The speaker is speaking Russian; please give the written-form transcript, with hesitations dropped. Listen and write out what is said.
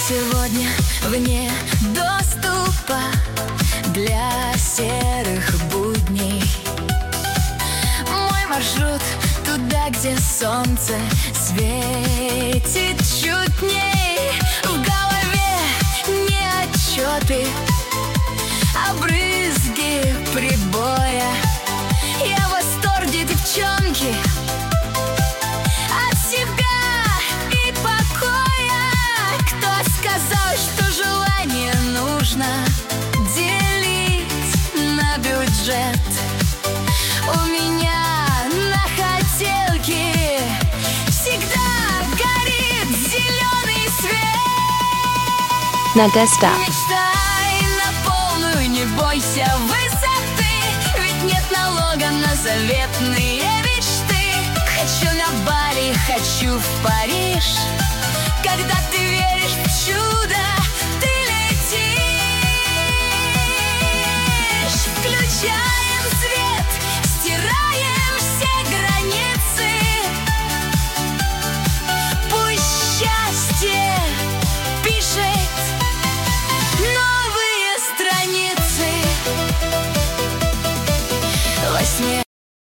сегодня вне доступа для серых будней. Мой маршрут туда, где солнце светит чутней. В голове не отчеты, а брызги прибоя. Я в восторге, девчонки, от себя и покоя. Кто сказал, что желание нужно делить на бюджет? У меня на хотелке всегда горит зеленый свет. Надежда. Мечтай на полную, не бойся высоты, ведь нет налога на заветные мечты. Хочу на Бали, хочу в Париж, когда ты веришь